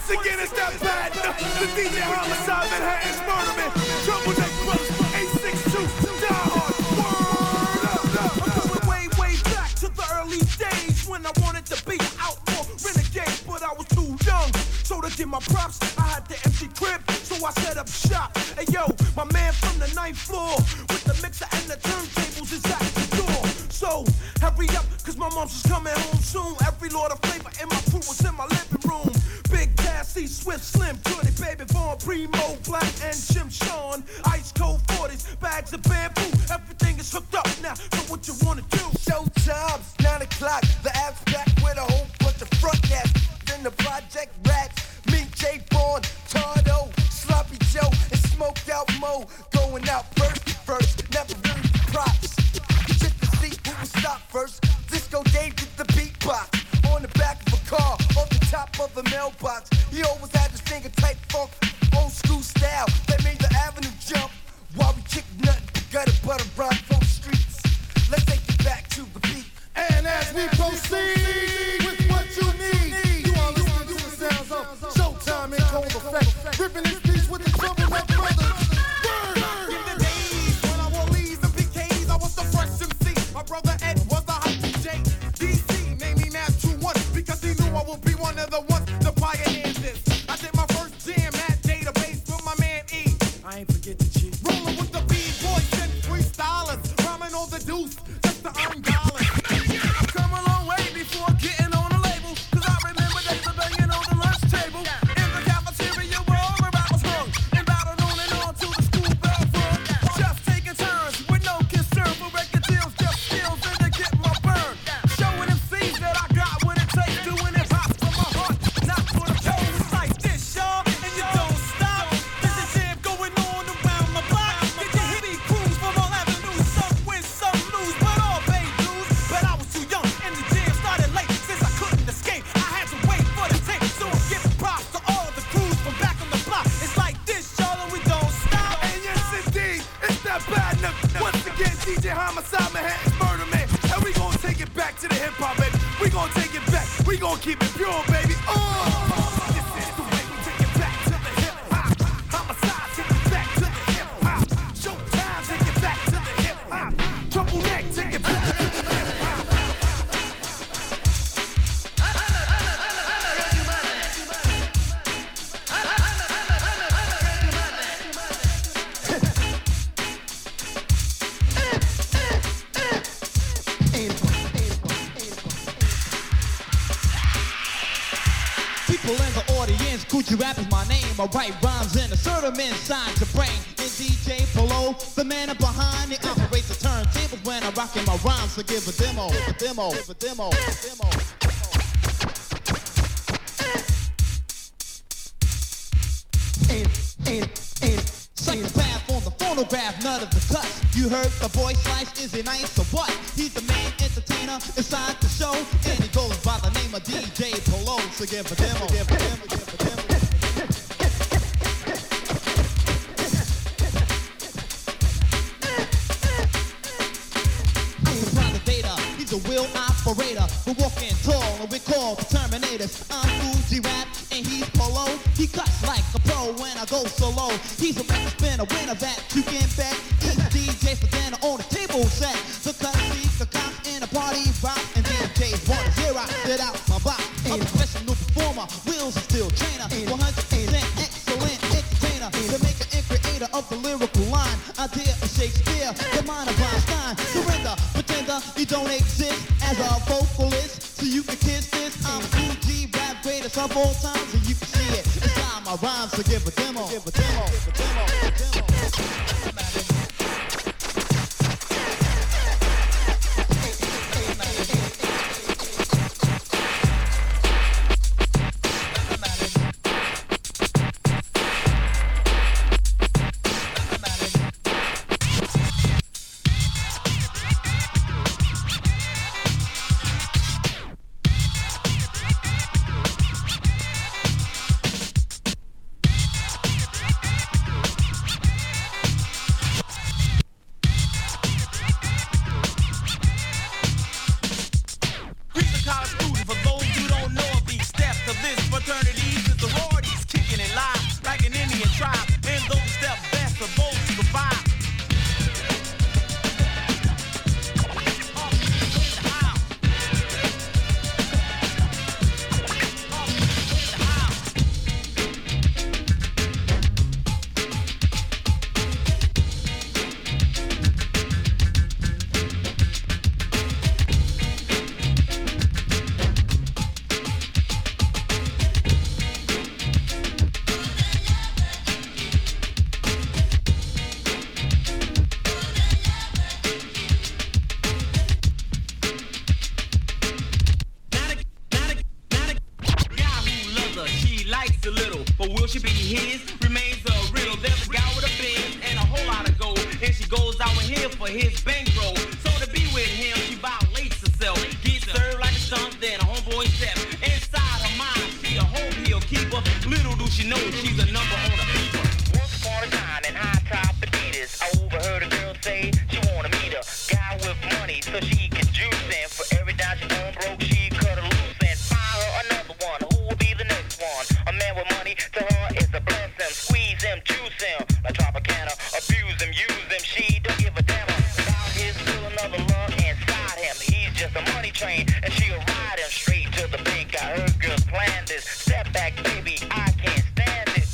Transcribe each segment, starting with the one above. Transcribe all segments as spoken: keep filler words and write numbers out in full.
Once again, it's that bad. The D J Homicide, Manhattan's Murder Man. Trouble Neck Brothers, eight six two, Die Hard. Word up. I'm going way, way back to the early days when I wanted to be an outlaw renegade, but I was too young. So to get my props, I had the empty crib, so I set up shop. Hey yo, my man from the ninth floor with the mixer and the turntables is at the door. So hurry up, cause my mom's is coming home soon. Every Lord of Flavor in my crew was in my living room. Big Cassie, Swift, Slim, Goody, Baby Vaughn, Primo, Black, and Jim Sean. Ice cold forties, bags of bamboo. Everything is hooked up now, so what you wanna do? Showtime's nine o'clock, the app's back with a whole bunch of front ass. Then the Project Rats, me, J. Vaughn, Tardo, Sloppy Joe, and Smoked Out Mo. Going out first, first, never really props. Just to see who would stop first. Disco Dave with the beatbox. On the back of a car, off the top of a mailbox. He always had this finger type funk, old school style that made the avenue jump. While we kick nothing, gutter butter rhyme from the streets. Let's take it back to the beat. And as we proceed with what you need, you are listening to the sounds of Showtime in cold effect. Ripping this piece with the Trouble Neck Brothers. In the days when I wore Lees and P Ks, I was the fresh M C. My brother Ed was the hype D J. D C named me Master two one because he knew I would be one of the ones to pioneer this. I did my first jam at Database with my man E. I ain't forget the G. Rolling with the B-boys and freestylers, rhyming on the deuce just to earn dollars. I've come a long way before getting on a label, cause I remember days of banging on the lunch table. In the cafeteria where all the rappers hung, and battled on and on till the school bell rung. Just taking turns with no concern for record deals, just skills and to get my burn. Showing them C's that I got what it takes, doing it hot from my heart, not for the show. It's like this, y'all, and you don't stop. There's a jam going on around my block. Get your hippie crews from all avenues, some win, some lose, but all paid dues. But I was too young, and the jam started late. Since I couldn't escape, I had to wait for the tape. So I give props to all the crews from back on the block. It's like this, y'all, and we don't stop. And yes, indeed, it's that bad enough. Once again, D J Homicide, Manhattan's Murder Man. And we gon' take it back to the hip hop, baby. We gon' take it back. We gon' keep it pure, baby. Oh, this is the way we take it back to the hip hop. Homicide, take it back to the hip hop. Showtime, take it back to the hip hop. Trouble Neck, take it back to the hip hop. People in the audience, Coochie Rap is my name. I write rhymes and assert them inside your brain. And D J Polo, the man up behind me, operates the turntables when I rock in my rhymes. So give a demo, give a demo, give a demo, give a demo. Psychopath on the phonograph, none of the cuts. You heard the boy Slice, is he nice or what? He's the main entertainer inside the show, and he goes by the name of D J Polo. So give a demo, give a demo, give a demo. He's a private he's a wheel operator. We're walking tall and we're called the Terminators. I'm Fuji Rap and he's Polo. He cuts like a pro when I go solo. He's a record spinner, winner that you can bet. He's D J for dinner on the table set. The cut seats, the cops in a party rock, and D Js want to hear I spit out my box. A professional performer, wheels are still trainer. one hundred percent excellent entertainer. The maker and creator of the lyrical line. Idea of Shakespeare, the mind of Einstein. Surrender, pretender, you don't exist as a vocalist, so you can kiss this. I'm Fuji Rap, greatest of all time, so you can see it inside my rhymes. So give a demo, give a demo, give a demo, give a demo. his remains a riddle. There's a guy with a Benz and a whole lot of gold, and she goes out with him for his bankroll. So to be with him, she violates herself, gets served like a skunk, then a homeboy step. Inside her mind, she a home heel keeper. Little do she know she's a number on a paper. Once upon a time in high top Adidas, I overheard a girl say she wanna meet a guy with money so she can juice him. For every dime she gone broke, she cut her loose and find her another one. Who will be the next one? A man with money to her is a blessing. Squeeze him, juice him, like Tropicana. Abuse him, use him, she don't give a damn about his still another love inside him. He's just a money train and she'll ride him straight to the bank. I heard girls plan this. Step back, baby, I can't stand it.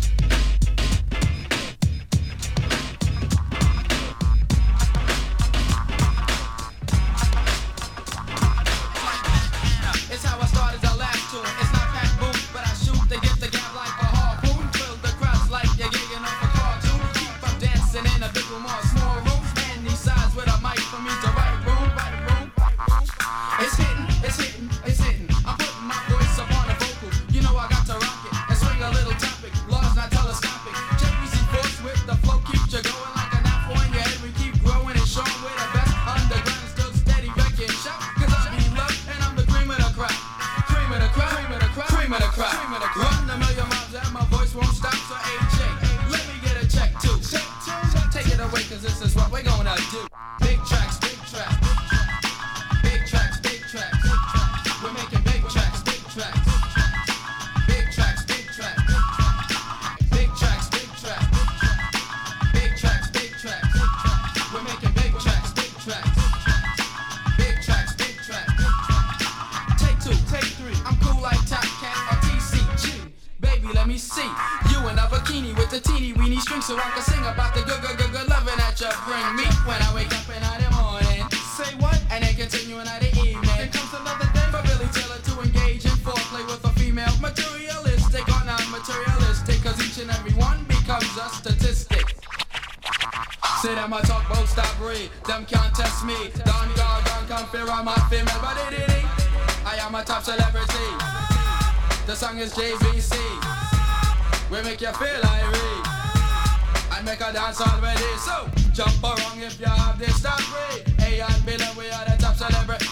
It's how I started the last tune. It's not pack boom, but I shoot to get the gap like a harpoon. Fill the crowds like you're gigging off a cartoon. Keep on dancing in a big room or a small room. Any size with a mic for me to write room, write room. It's hitting, it's hitting, it's hitting. I'm putting my voice up on a vocal. You know I got to rock it and swing a little topic. Large, not telescopic. J V C force with the flow keeps you going like an apple in your head. We keep growing and showing we're the best. Underground still steady, wrecking shout. Cause I be loved and I'm the cream of the crop. Cream of the crop, cream of the crop, cream of the crop. Run a million miles and my voice won't stop. So A J, let me get a check too. Check two, take it away cause this is what we're gonna do. Big tracks, big tracks. Big tracks, big tracks. We're making big tracks, big tracks. Big tracks, big tracks. Big tracks, big tracks. Big tracks, big tracks. We're making big tracks, big tracks. Big tracks, big tracks. Take two, take three. I'm cool like Top Cat or T C G. Baby, let me see you in a bikini with the teeny weeny string so I can sing about the good, good, good, good loving that you bring me when I wake up in the morning. Say what? And then continue in the evening. Then comes another day for Billy Taylor to engage in foreplay with a female. Materialistic or non-materialistic, cause each and every one becomes a statistic. Say that my talk won't stop read. Them can't test me. Don Gargan can't fear I'm a female, but it is. I am a top celebrity. The song is J V C. We make you feel irate. I make a dance already. So jump around if you have this stop read. A and B, we are the top celebrity.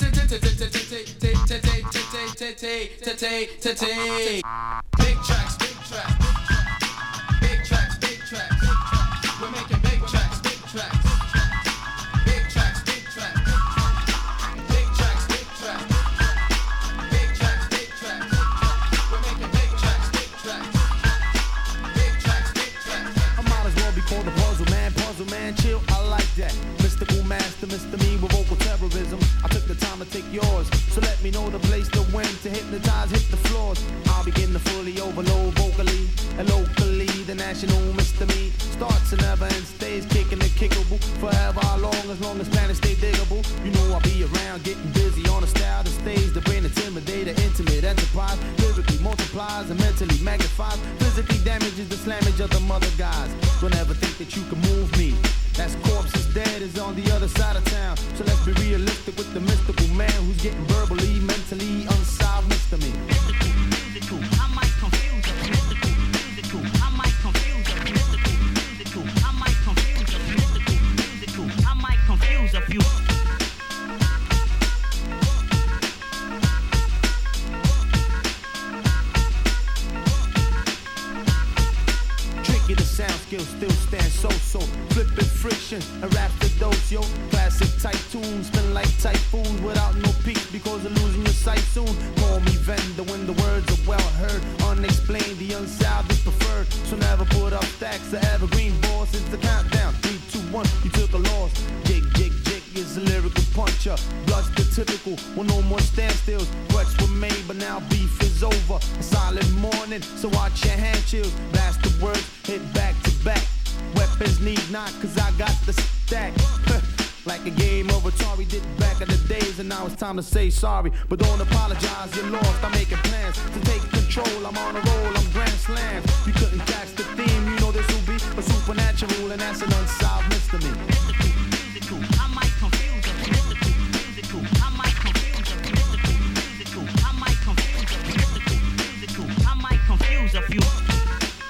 Big tracks, big tracks. Big tracks, big tracks. We're making big tracks, big tracks. Big tracks, big tracks. Big tracks, big tracks. Big tracks, big tracks. We're making big tracks, big tracks. Big tracks, big tracks. I might as well be called a puzzle man, puzzle man, chill, I like that. Mystical master, Mister Me with vocal terrorism. I took the time to take yours, so let me know the place to win, to hypnotize, hit the floors. I'll begin to fully overload vocally and locally. The national Mister Me starts and never ends, stays kicking the kickable forever. How long? As long as planets stay diggable. You know I'll be around, getting busy on a style that stays. The brain intimidator, intimate enterprise, lyrically multiplies and mentally magnifies. Physically damages the slammage of the mother guys. Don't ever think that you can move me. That's corpse is dead is on the other side of town. So let's be realistic with the mystical man who's getting verbally, mentally unsolved Mister Me. Mystical, musical, I might confuse you. Mystical, musical, I might confuse you. Mystical, musical, I might confuse you. Mystical, musical, I might confuse a few. Tricky, the sound skills still stand so-so. Flipping friction, and raps the dose, yo. Classic type tunes, spin like typhoons without no peaks because of losing your sight soon. Call me vendor when the words are well heard. Unexplained, the unsolved is preferred. So never put up stacks of evergreen balls. It's the countdown, three, two, one, you took a loss. Jig, jig, jig is a lyrical puncher. Blood's the typical, well no more standstills. Threats were made, but now beef is over. A silent morning, so watch your hand chills. Blast the words, hit back to back. Weapons need not, cause I got the stack. Like a game of Atari did back in the days, and now it's time to say sorry. But don't apologize, you're lost, I'm making plans to take control, I'm on a roll, I'm grand slams. You couldn't catch the theme, you know this will be a supernatural, and that's an unsolved mystery. Mystical, musical, I might confuse you. Mystical, musical, I might confuse you. Mystical, musical, I might confuse you. Mystical, musical, I might confuse a few.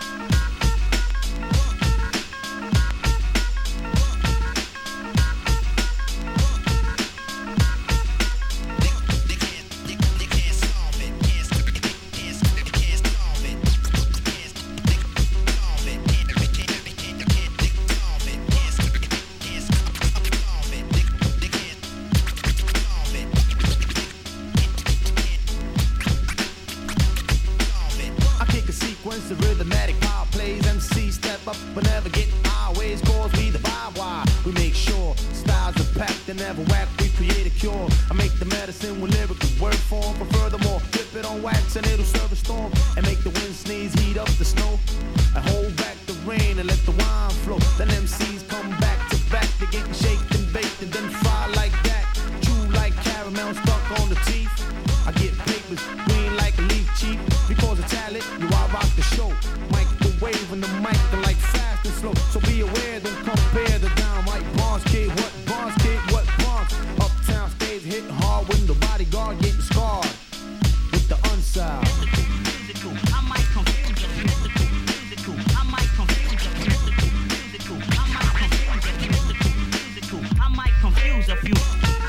Ways cause we the vibe. Why? We make sure styles are packed and never whack. We create a cure. I make the medicine with lyrical word form. But furthermore, flip it on wax and it'll serve a storm. And make the wind sneeze, heat up the snow. And hold back the rain and let the wine flow. Then M Cs come back to back. They're getting shaked and baked and then fry like that. Chew like caramel stuck on the teeth. I get papers green like a leaf cheap. Because of talent, you I rock the show. Microwave and the mic are like fast and slow. So be aware, don't compare the downright Bronx kid. What Bronx kid, what Bronx? Uptown stays hitting hard when the bodyguard getting scarred with the unsound. Physical, I might confuse you. Physical, physical, I might confuse you. Physical, physical, I might confuse you. Physical, physical, I might confuse a few.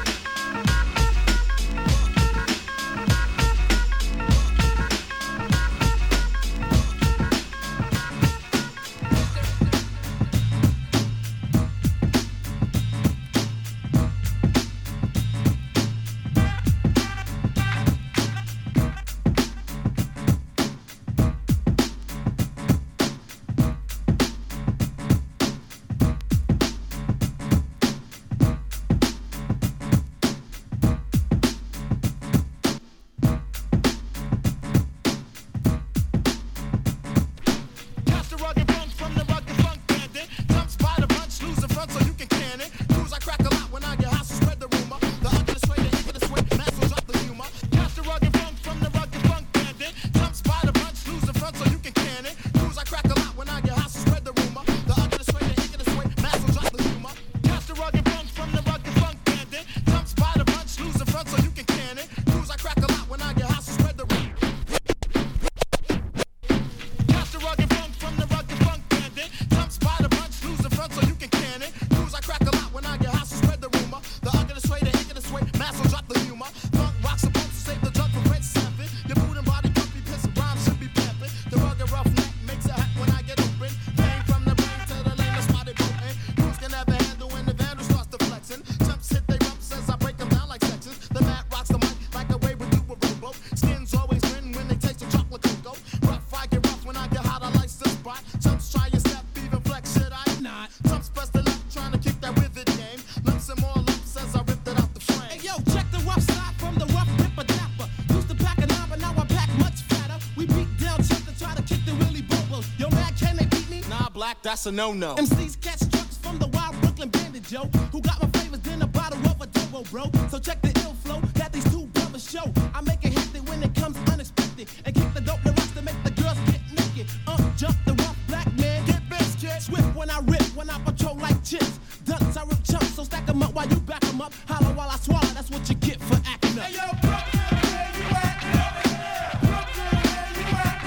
That's a no-no. M Cs catch trucks from the wild Brooklyn bandit, Joe. Who got my flavors than a bottle of Adobo, bro. So check the ill flow that these two brothers show. I make it hectic when it comes unexpected. And kick the dope the rocks to make the girls get naked. Uh, jump the rough black man. Get best, kid. Swift when I rip, when I patrol like chips. Dunce, I rip chumps, so stack them up while you back them up. Holler while I swallow, that's what you get for acting up. Hey, yo, Brooklyn, where you at? Brooklyn, where you at?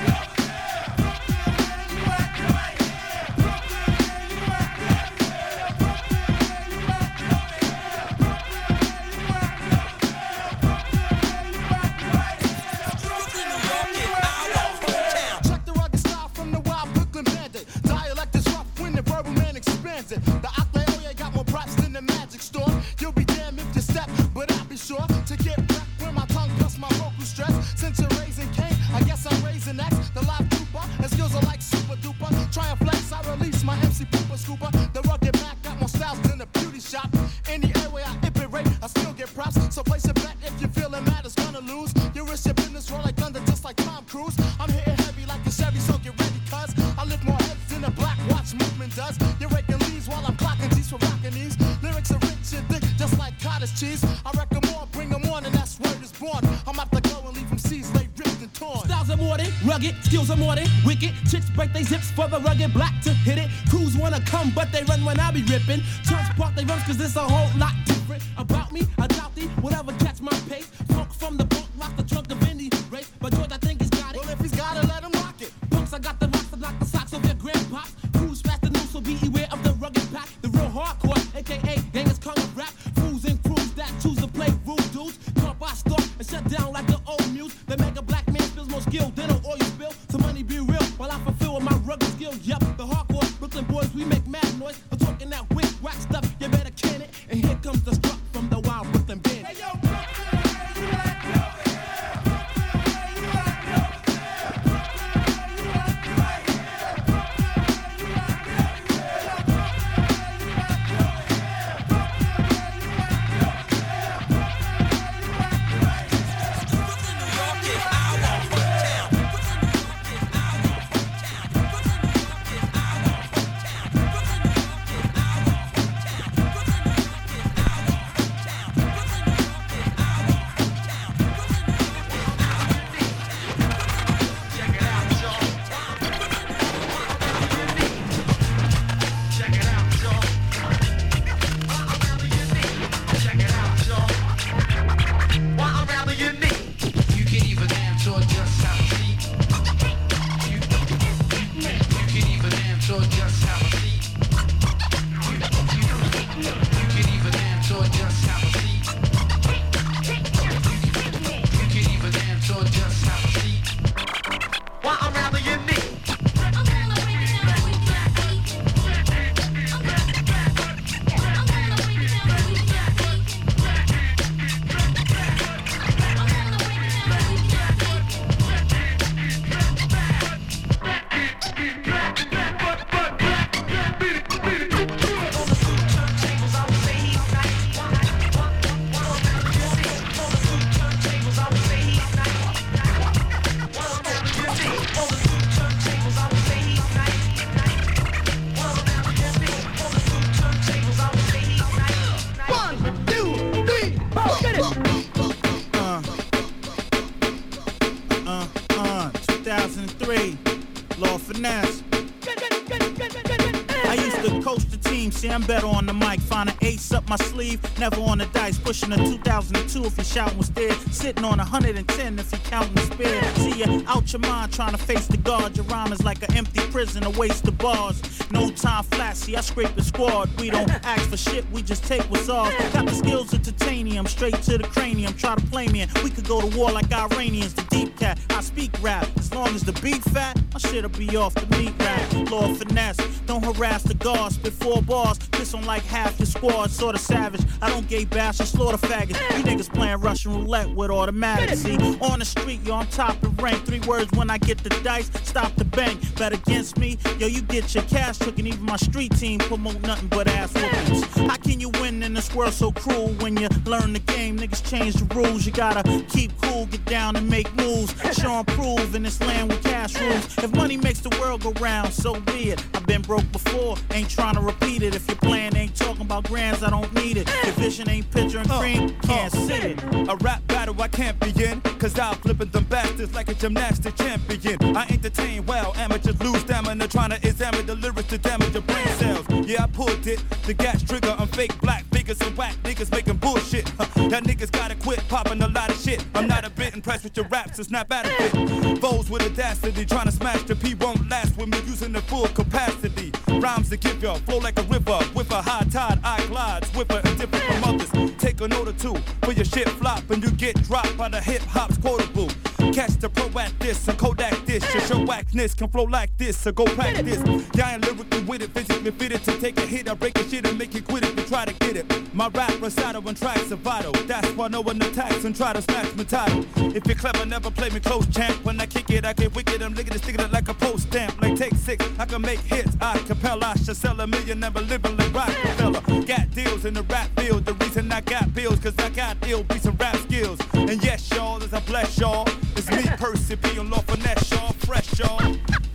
The Octaoye got more props than the magic store. You'll be damned if you step, but I'll be sure to get back when my tongue plus my vocal stress. Since you're raising Cain, I guess I'm raising X. The live trooper, and skills are like super duper. Try and flex, I release my M C pooper scooper. The rugged back got more styles than a beauty shop. Any airway I iterate, I still get props. So place a bet if you feeling mad, it's gonna lose. You risk your business, roll like thunder, just like Tom Cruise. I'm hitting heavy like a Chevy, so get ready, cuz I lift more heads than a black watch movement does. You're raking leaves while I'm clocking G's for rocking these. Lyrics are rich and thick, just like cottage cheese. I reckon more, bring them on, and that's word is born. I'm out to go and leave them seeds, they ripped and torn. Styles are more than rugged, skills are more than wicked. Chicks break they zips for the rugged black to hit it. Crews wanna come, but they run when I be ripping. Chunks park they runs, cause it's a whole lot different. About me, I doubt thee, whatever catch my pace. Funk from the bunk, lock the trunk of any race. But George, I think he's got it. Well, if he's got it, let him rock it. Punks, I got the rocks to knock the socks off your grandpops. Crews faster new, so be aware of the rugged pack. The real hardcore, aka gangers kung of rap. Fools and crews that choose to play rude dudes. Come by start and shut down like the old muse. They make a black man feels more skilled than an oil spill. So money be real while I fulfill with my rugged skills. Yup, the hardcore Brooklyn boys, we make mad noise. I'm talking that wick whack stuff, you better can it. And here comes the struck from the wild Brooklyn band. Hey, yo, Brooklyn, where you at? Brooklyn, where you at? Brooklyn, where you at? coach the team, see I'm better on the mic. Find an ace up my sleeve, never on the dice. Pushing a two thousand two if you're shouting with stairs. Sitting on one hundred ten if you're counting the spare. See ya out your mind trying to face the guard. Your rhyme is like an empty prison, a waste of bars. No time flat, see I scrape the squad. We don't ask for shit, we just take what's ours. Got the skills of titanium, straight to the cranium. Try to play me and we could go to war like Iranians. The deep cat, I speak rap. As long as the beat fat, my shit'll be off the meat rack. Lord finesse, don't harass the guards. Spit four bars, piss on like half your squad. Sorta savage, I don't gay bash or slaughter faggots. You niggas playing Russian roulette with automatic. See, on the street, yo, I'm top of rank. Three words when I get the dice, stop the bank. Bet against me, yo, you get your cash took. And even my street team promote nothing but ass whoopings. How can you win in this world so cruel? When you learn the game, niggas change the rules. You gotta keep cool, get down and make moves. Show and prove in this land with cash rules. If money makes the world go round, so be it. I've been broke before, ain't trying to repeat it. If your plan ain't talking about grands, I don't need it. Your vision ain't picture and cream, can't uh, see it. A rap battle I can't begin, cause I'll flippin' them bastards like a gymnastic champion. I entertain well, amateurs lose stamina, trying to examine the lyrics to damage your brain cells. Yeah, I pulled it, the gas trigger on fake black figures and whack niggas making bullshit. Huh. That niggas gotta quit popping a lot of shit. I'm not a bit impressed with your raps, it's not bad a bit. Foes with audacity, trying to smash the P won't last with me using the full capacity. Rhymes to give y'all, flow like a river, with a high tide, I glide, swiffer and different from others. Take a note or two, for your shit flop and you get dropped by the hip hop's quotable. Catch the pro at this and Kodak this. Just your whackness can flow like this, so go practice. Yeah, I ain't lyrically with it, physically fitted to take a hit. I break a shit and make you quit it to try to get it. My rap recital and tracks are vital. That's why no one attacks and try to smash my title. If you're clever, never play me close, champ. When I kick it, I get wicked. I'm licking it, sticking it like a post stamp. Like take six, I can make hits. I capella, I should sell a million, never living like Rockefeller. Got deals in the rap field. The reason I got bills, cause I got ill beats and rap skills. And yes, y'all, as I bless y'all, it's me, Percy P, on Law Finesse, y'all, fresh, y'all.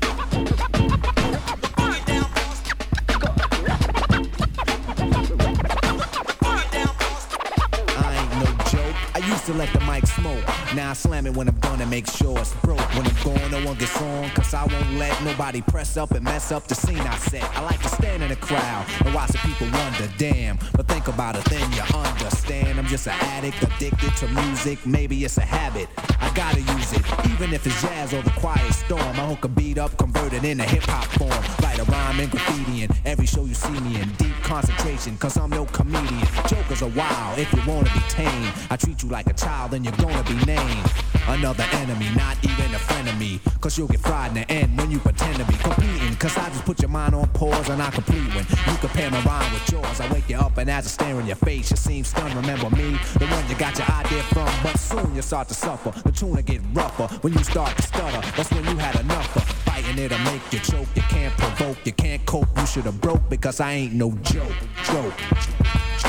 Used to let the mic smoke. Now I slam it when I'm done and make sure it's broke. When I'm gone, no one gets on, cause I won't let nobody press up and mess up the scene I set. I like to stand in the crowd and watch the people wonder, damn. But think about it, then you understand. I'm just an addict, addicted to music. Maybe it's a habit, I gotta use it. Even if it's jazz or the quiet storm, I hook a beat up, convert it into hip-hop form. Write a rhyme and graffiti in every show you see me in. Deep concentration, cause I'm no comedian. Jokers are wild, if you wanna be tame. I treat you like a child, then you're gonna be named another enemy, not even a friend of me. Cause you'll get fried in the end when you pretend to be competing. Cause I just put your mind on pause and I complete when you compare my rhyme with yours. I wake you up and as I stare in your face, you seem stunned. Remember me, the one you got your idea from. But soon you start to suffer, the tune will get rougher. When you start to stutter, that's when you had enough of fighting. It'll make you choke, you can't provoke, you can't cope. You should've broke because I ain't no joke, joke, joke.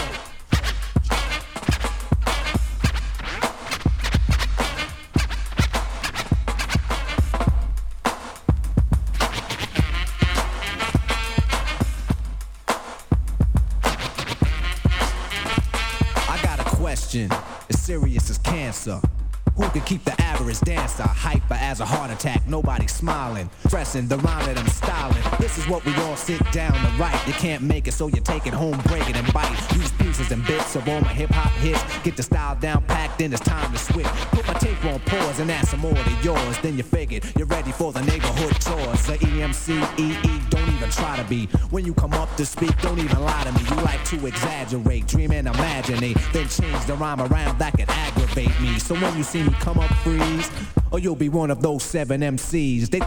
As serious as cancer. Who can keep the average dancer hyper as a heart attack? Nobody smiling, pressing the rhyme that I'm styling. This is what we all sit down to write. You can't make it, so you take it home, break it and bite. Use pieces and bits of all my hip hop hits. Get the style down packed, then it's time to switch. Put my tape on pause and add some more to yours. Then you figured you're ready for the neighborhood chores. The E M C, E E, don't even try to be. When you come up to speak, don't even lie to me. You like to exaggerate, dream and imaginate. Then change the rhyme around, that could aggravate me. So when you see me come up, freeze, or you'll be one of those seven M Cs. They